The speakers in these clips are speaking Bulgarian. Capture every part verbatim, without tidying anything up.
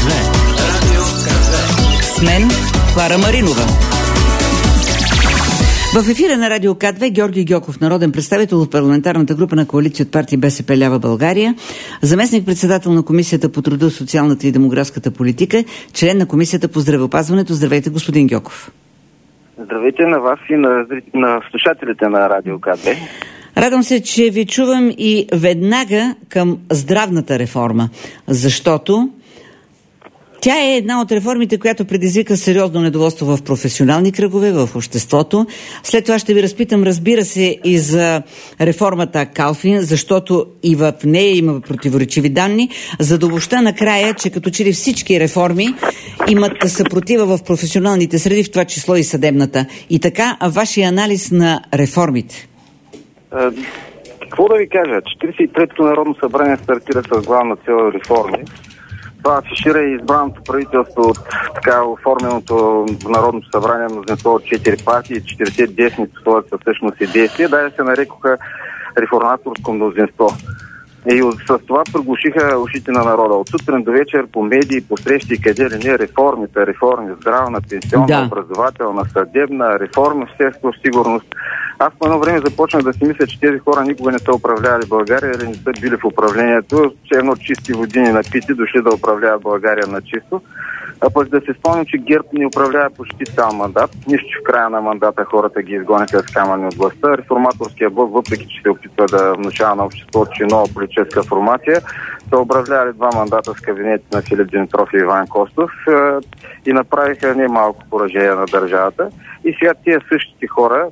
две. Радио Ка две. С мен Клара Маринова. В ефира на Радио Ка две Георги Гьоков, народен представител от парламентарната група на коалиция от партия БСП лява България, заместник-председател на Комисията по труда, социалната и демографската политика, член на Комисията по здравеопазването. Здравейте, господин Гьоков. Здравейте на вас и на, на слушателите на Радио Ка две. Радвам се, че ви чувам и веднага към здравната реформа, защото тя е една от реформите, която предизвика сериозно недоволство в професионални кръгове, в обществото. След това ще ви разпитам, разбира се, и за реформата Калфин, защото и в нея има противоречиви данни, за да обобща накрая, че като че ли всички реформи имат съпротива в професионалните среди, в това число и съдебната. И така, вашия анализ на реформите? Какво да ви кажа? четиридесет и третото Народно събрание стартира с главна цел реформи. Това афишира и избраното правителство от така оформеното Народното събрание мнозинство от четири партии, четиридесет десни по своята същност и действие, даже се нарекоха реформаторско мнозинство. И с това приглушиха ушите на народа. От сутрин до вечер по медии, по срещи, къде ли не, реформите, реформи, здравна, пенсионна, да. образователна, съдебна, реформи в сектор сигурност. Аз по едно време започнах да си мисля, че тези хора никога не са управлявали България или не са били в управлението, че едно чисти водини напити дошли да управляват България на чисто. А пък да се спомням, че ГЕРБ не управлява почти цял мандат. Нищо, че в края на мандата хората ги изгониха с камъни от властта. Реформаторския блок, въпреки че се опитва да внушава на обществото, че нова политическа формация, са управлявали два мандата с кабинети на Филип Димитров и Иван Костов и направиха немалко поражение на държавата. И сега тия същите хора,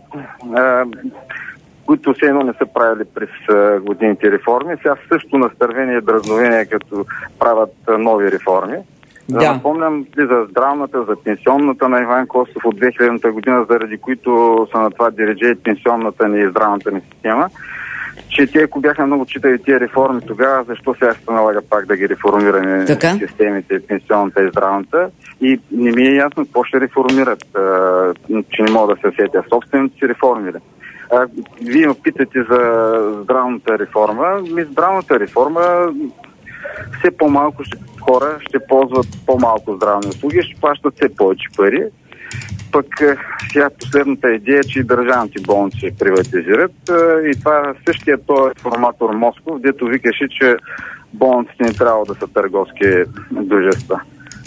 които все едно не са правили през годините реформи, сега също настървение и дразновение, като правят нови реформи. Да. Да напомням за здравната, за пенсионната на Иван Костов от две хилядната година, заради които са на това диридже пенсионната ни и здравната ни система, че те, ако бяха много читали тия реформи тогава, защо сега се налага пак да ги реформираме така? Системите, пенсионната и здравната. И не ми е ясно какво ще реформират, че не мога да се сетя. Собствените си реформи. Вие ме питате за здравната реформа. Ми здравната реформа все по-малко ще, хора ще ползват по-малко здравни услуги, ще плащат все повече пари. Пък сега последната идея е, че и държавните болници ще приватизират. И това същия този реформатор Москов, дето викаше, че болниците не трябва да са търговски дружества.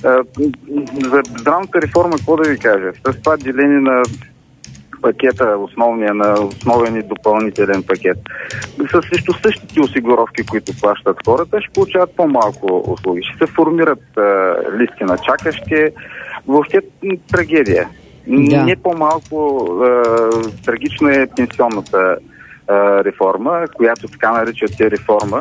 За здравната реформа, какво да ви кажа? С това деление на пакета, основния, на основен и допълнителен пакет. С също същите осигуровки, които плащат хората, ще получават по-малко услуги. Ще се формират а, листи на чакащи. Въобще трагедия. Да. Не по-малко а, трагична е пенсионната а, реформа, която така наричат те реформа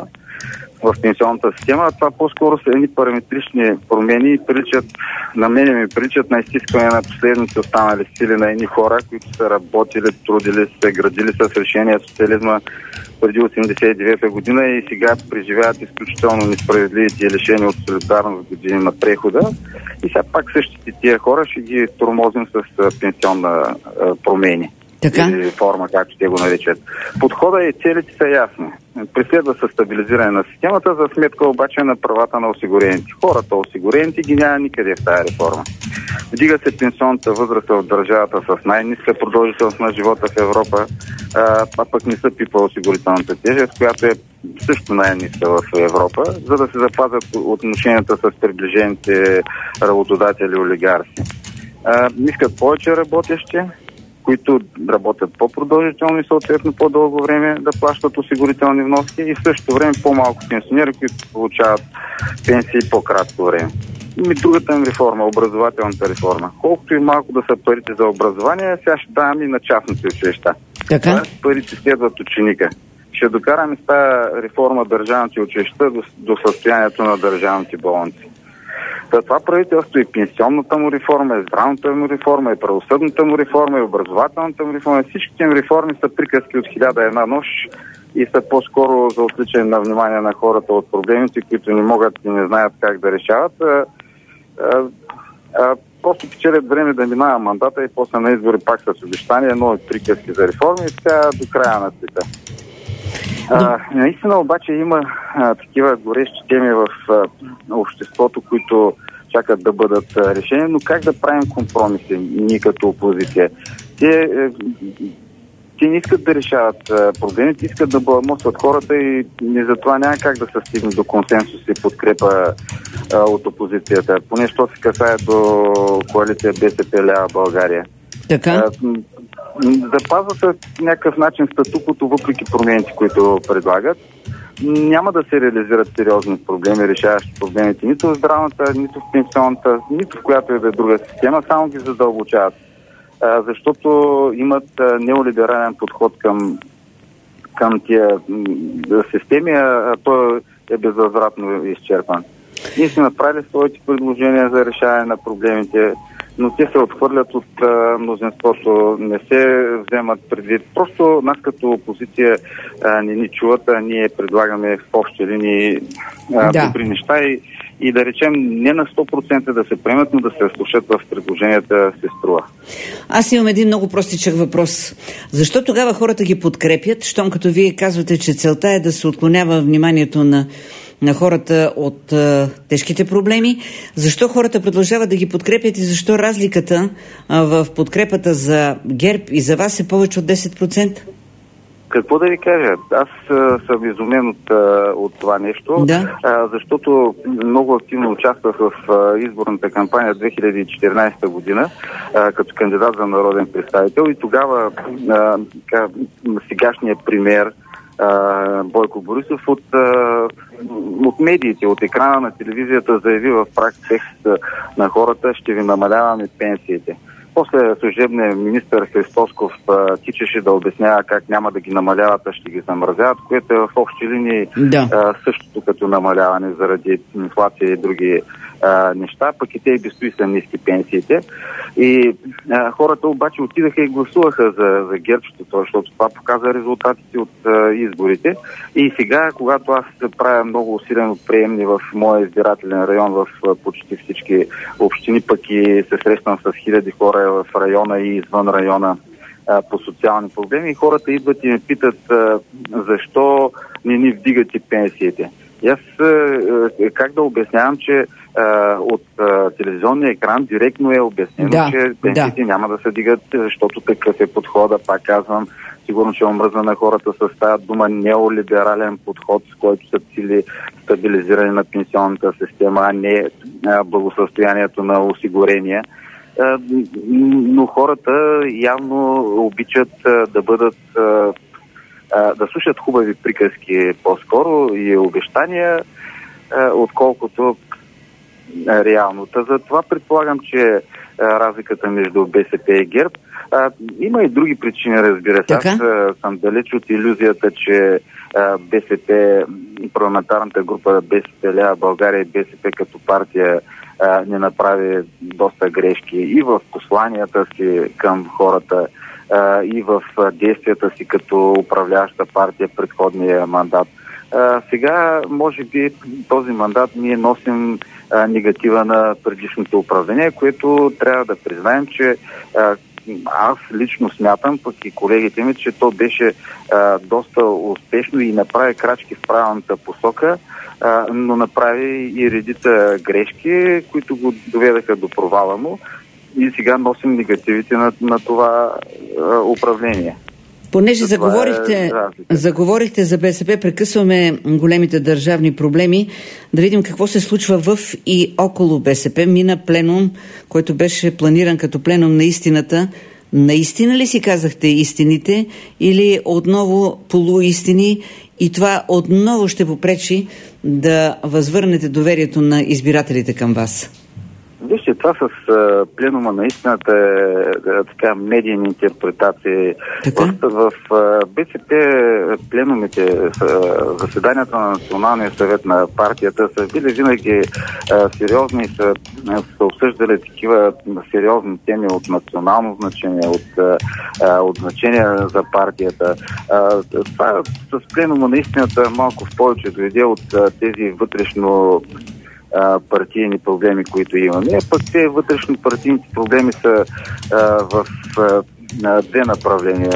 в пенсионната система. Това по-скоро са едни параметрични промени и приличат, на мене ми приличат на изтискане на последните останали сили на едни хора, които са работили, трудили се, градили с решения социализма преди осемдесет и девета година и сега преживяват изключително несправедливите и лишени от солидарност години на прехода. И сега пак същите тия хора ще ги тормозим с пенсионна промени. Така? Или форма, както те го наричат. Подхода и целите са ясни. Преследва се стабилизиране на системата, за сметка обаче на правата на осигурените. Хората осигурените ги няма никъде в тази реформа. Вдига се пенсионната възраст в държавата с най-ниска продължителност на живота в Европа, а, а пък не са пипа осигурителната тежест, която е също най-ниска в Европа, за да се запазят отношенията с приближените работодатели олигарси. А, искат повече работещи, които работят по-продължително и съответно по-дълго време да плащат осигурителни вноски и в същото време по-малко пенсионери, които получават пенсии по-кратко време. И другата им реформа, образователната реформа. Колкото и малко да са парите за образование, сега ще давам и на частните училища. Така? Парите следват ученика. Ще докараме с тази реформа държавните училища до, до състоянието на държавните болници. За това правителство и пенсионната му реформа, и здравната му реформа, и правосъдната му реформа, и образователната му реформа. Всичките им реформи са приказки от хиляда и една нощ и са по-скоро за отвличане на внимание на хората от проблемите, които не могат и не знаят как да решават. А, а, а, просто печелят време да минава мандата и после на избори пак с обещания, нови приказки за реформи и сега до края на света. А, наистина обаче има а, такива горещи теми в а, обществото, които чакат да бъдат решени, но как да правим компромиси ние като опозиция? Те, те не искат да решават проблемите, искат да баламосват хората и, и затова няма как да се стигне до консенсус и подкрепа а, от опозицията. Поне що се касае до коалиция БСП лява България. Така? Запазва се някакъв начин статуквото, въпреки промените, които предлагат. Няма да се реализират сериозни проблеми, решаващи проблемите нито в здравната, нито в пенсионната, нито в която и да е друга система, само ги задълбочават. А, защото имат а, неолиберален подход към, към тия м- системи, а той е безвъзвратно изчерпан. Ние сме направили своите предложения за решаване на проблемите, но те се отхвърлят от а, мнозинството, не се вземат предвид. Просто нас като опозиция а, не ни чуват, а ние предлагаме в общи линии а, да. добри неща и, и да речем не на сто процента да се приемат, но да се слушат в предложенията се струва. Аз имам един много простичък въпрос. Защо тогава хората ги подкрепят, щом като вие казвате, че целта е да се отклонява вниманието на на хората от а, тежките проблеми? Защо хората продължават да ги подкрепят и защо разликата а, в подкрепата за ГЕРБ и за вас е повече от десет процента? Какво да ви кажа? Аз а, съм изумен от, а, от това нещо, да. а, защото много активно участвах в а, изборната кампания две хиляди и четиринадесета година а, като кандидат за народен представител и тогава а, ка, сегашният премиер Бойко Борисов от, от медиите, от екрана на телевизията заяви в прак текст на хората: ще ви намаляваме пенсиите. После служебният министър Христосков тичаше да обяснява как няма да ги намаляват, а ще ги замразяват, което е в общи линии да. същото като намаляване заради инфлация и други а, неща, пък и те и без това са ниски пенсиите. И а, хората обаче отидаха и гласуваха за, за гербчето, защото това показа резултатите от а, изборите. И сега, когато аз правя много усилено приемни в моя избирателен район, в а, почти всички общини, пък и се срещам с хиляди хора в района и извън района а, по социални проблеми, и хората идват и ме питат а, защо не ни вдигате пенсиите. И аз а, как да обяснявам, че а, от а, телевизионния екран директно е обяснено, да, че пенсиите да. няма да се дигат, защото такъв е подхода, пак казвам. Сигурно ще омръзна на хората с тази дума неолиберален подход, с който се цели стабилизиране на пенсионната система, а не а, благосъстоянието на осигурения. А, но хората явно обичат а, да бъдат а, а, да слушат хубави приказки по-скоро и обещания, а, отколкото а, реалното. Затова предполагам, че а, разликата между БСП и ГЕРБ. А, има и други причини, разбира се. Аз а, съм далеч от илюзията, че а, БСП, парламентарната група БСП лява България и БСП като партия а, не направи доста грешки и в посланията си към хората, а, и в а, действията си като управляваща партия предходния мандат. А, сега, може би, този мандат ние носим а, негатива на предишното управление, което трябва да признаем, че а, аз лично смятам, пък и колегите ми, че то беше а, доста успешно и направи крачки в правилната посока, а, но направи и редица грешки, които го доведаха до провала му, и сега носим негативите на, на това а, управление. Понеже заговорихте, е заговорихте за БСП, прекъсваме големите държавни проблеми, да видим какво се случва в и около БСП. Мина пленум, който беше планиран като пленум на истината. Наистина ли си казахте истините или отново полуистини, и това отново ще попречи да възвърнете доверието на избирателите към вас? Вижте, това с а, пленума на истината е, е така медийни интерпретации. Така? В, в, в БСП пленумите, заседанията на Националния съвет на партията са били винаги а, сериозни и са, са обсъждали такива сериозни теми от национално значение, от, а, от значение за партията. А, това с пленума на истината малко в повече дойде от а, тези вътрешно партийни проблеми, които имаме. Пък те вътрешно партийните проблеми са а, в а, две направления.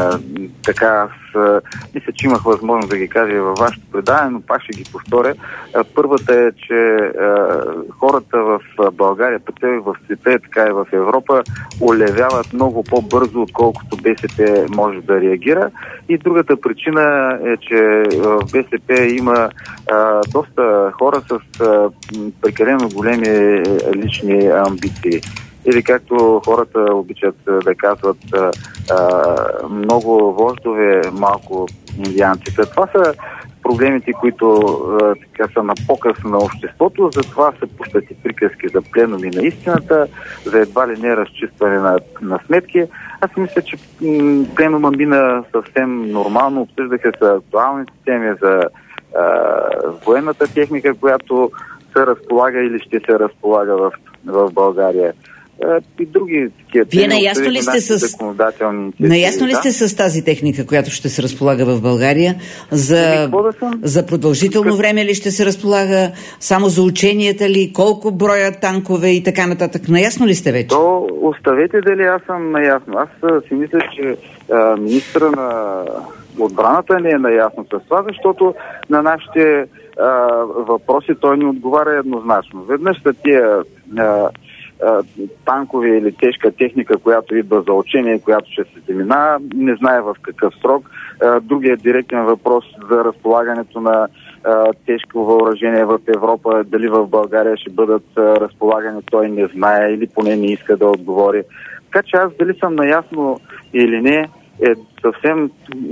така, аз а, мисля, че имах възможност да ги кажа и във вашето предаване, но пак ще ги повторя. А, първата е, че а, хората в България, по и в света, така и в Европа, олевяват много по-бързо, отколкото БСП може да реагира. И другата причина е, че в БСП има а, доста хора с а, прекалено големи лични амбиции. Или както хората обичат да казват, а, а, много вождове, малко индианци. Това са проблемите, които а, така са на показ на обществото, затова се пущат и приказки за пленуми на истината, за едва ли не разчистване на, на сметки. Аз мисля, че м- пленума мина съвсем нормално, обсъждаха се актуалните теми за а, военната техника, която се разполага или ще се разполага в, в България. И други такива. Вие наясно ли сте с наясно ли сте с тази техника, която ще се разполага в България? За, да за продължително време ли ще се разполага? Само за ученията ли? Колко броя танкове и така нататък? Наясно ли сте вече? То оставете дали аз съм наясно. Аз си мисля, че а, министра на отбраната не е наясно с това, защото на нашите а, въпроси той ни отговаря еднозначно. Веднъж са тия а, танкове или тежка техника, която идва за учение, която ще се замина, не знае в какъв срок. Другият директен въпрос за разполагането на тежко въоръжение в Европа, дали в България ще бъдат разполагани, той не знае или поне не иска да отговори. Така че аз дали съм наясно или не е съвсем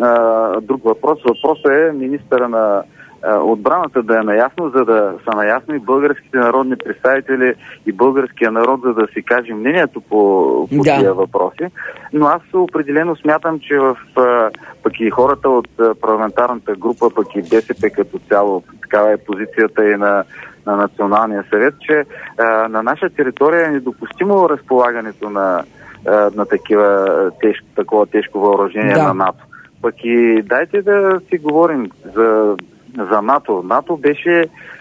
а, друг въпрос. Въпросът е министъра на отбраната да е наясно, за да са наясно и българските народни представители и българския народ, за да си каже мнението по, по да. Тия въпроси. Но аз определено смятам, че в пък и хората от парламентарната група, пък и БСП като цяло, такава е позицията и на, на Националния съвет, че а, на наша територия е недопустимо разполагането на, а, на такива, тежко, такова тежко въоръжение да. На НАТО. Пък и дайте да си говорим за за НАТО. НАТО беше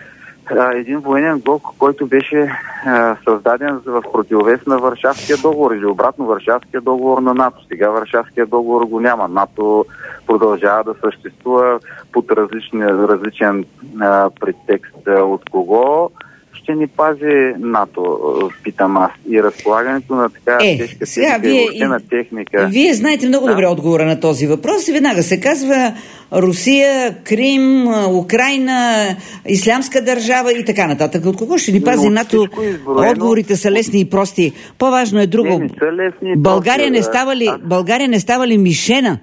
а, един военен блок, който беше а, създаден в противовес на Варшавския договор или обратно Варшавския договор на НАТО. Сега Варшавския договор го няма. НАТО продължава да съществува под различни, различен а, предтекст. От кого ще ни пази НАТО, питам аз, и разполагането на така е, тежка сега, техника, вие, на техника. Вие знаете много да. Добре отговора на този въпрос и веднага се казва Русия, Крим, Украйна, Ислямска държава и така нататък. От кого ще ни пази Но, НАТО? Отговорите са лесни и прости. По-важно е друго. Не, не лесни, България, не става ли, България не става ли мишена?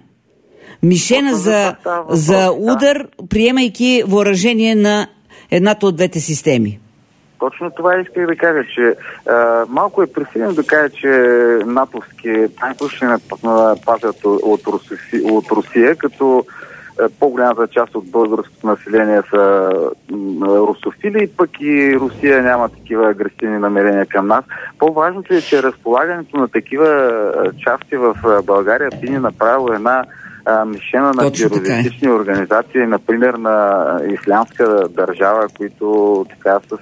Мишена за, за удар, приемайки въоръжение на едната от двете системи. Точно това исках да кажа, че а, малко е пресилено да кажа, че натовски танкове ще напазят от, Руси, от Русия, като а, по-голямата част от българското население са м, русофили, пък и Русия няма такива агресивни намерения към нас. По-важното е, че разполагането на такива части в България би ни направило една а, мишена на терористични е. организации, например на Ислямска държава, които така с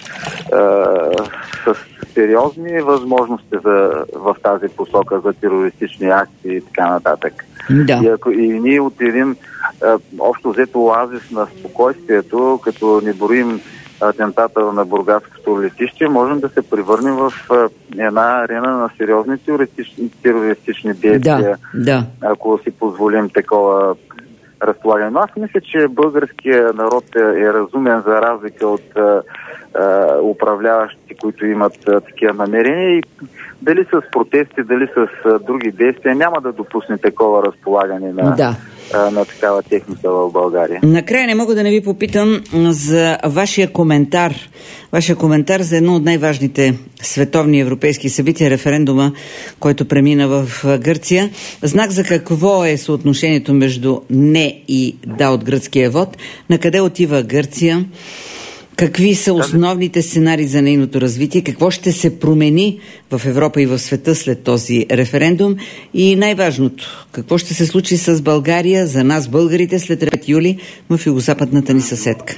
с сериозни възможности за, в тази посока за терористични акции и така нататък. Да. И, ако, и ние от един а, общо взето оазис на спокойствието, като не броим атентата на бургаското летище, можем да се превърнем в а, една арена на сериозни терористични, терористични действия, да, да. Ако си позволим такова разполагане. Но аз мисля, че българският народ е, е разумен за разлика от а, а, управляващите, които имат а, такива намерения и дали с протести, дали с а, други действия няма да допусне такова разполагане на, да. а, на такава техника в България. Накрая не мога да не ви попитам за вашия коментар. Вашия коментар за едно от най-важните световни европейски събития, референдума, който премина в Гърция. Знак за какво е съотношението между не и да от гръцкия вод? На къде отива Гърция? Какви са основните сценарии за нейното развитие? Какво ще се промени в Европа и в света след този референдум? И най-важното, какво ще се случи с България, за нас българите, след трети юли в югозападната ни съседка?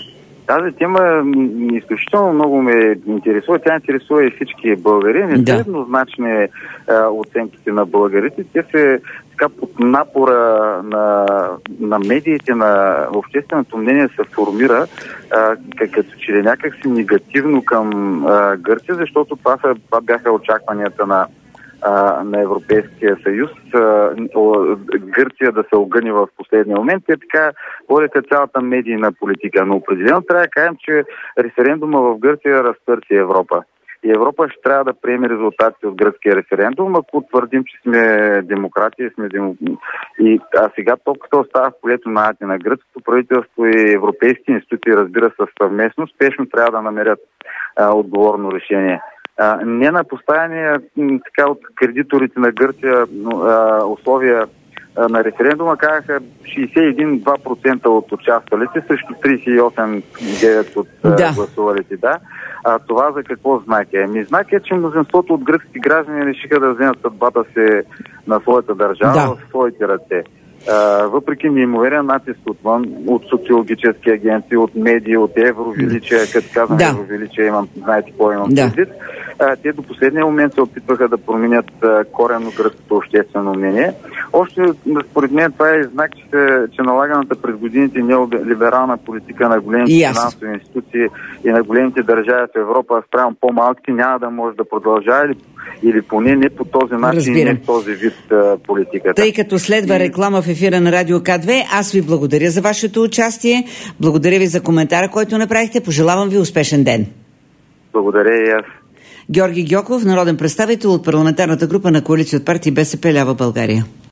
Тази тема изключително много ме интересува. Тя интересува и всички българи. Не са да. еднозначни а, оценките на българите. Те се така под напора на, на медиите, на общественото мнение се формира а, като че ли някакси негативно към а, Гърция, защото това, са, това бяха очакванията на на Европейския съюз, Гърция да се огъни в последния момент. Те така водеха цялата медийна политика. Но определено трябва да кажем, че референдума в Гърция разтърси Европа. И Европа ще трябва да приеме резултатите от гръцкия референдум, ако твърдим, че сме демократи. Сме демо... и, а сега топката остава в полето на ати на гръцкото правителство и европейски институции, разбира се, съвместно, спешно трябва да намерят а, отговорно решение. А, не на поставяне така от кредиторите на Гърция а, условия а, на референдума казаха шейсет и един цяло и две процента от участвалите срещу трийсет и осем цяло и девет процента от да. гласувалите. Да. А, това за какво знак е? Ми знак е, че мнозинството от гръцки граждани решиха да вземат съдбата си на своята държава да. в своите ръце. Uh, въпреки неимоверен натиск отвън, от социологически агенции, от медии, от евровеличие, като казвам да. евровеличие, имам, знаете какво имам да. предвид, uh, те до последния момент се опитваха да променят uh, коренно гръцкото обществено мнение. Още според мен това е знак, че, се, че налаганата през годините неолиберална политика на големите yes. финансови институции и на големите държави в Европа спрямо по-малките няма да може да продължава или, или поне не по този начин, Разбирам. не в този вид uh, политиката. Тъй като следва реклама в ефира на Радио К две, аз ви благодаря за вашето участие. Благодаря ви за коментара, който направихте. Пожелавам ви успешен ден. Благодаря и аз. Георги Гьоков, народен представител от парламентарната група на коалиция от партии БСП Лява България.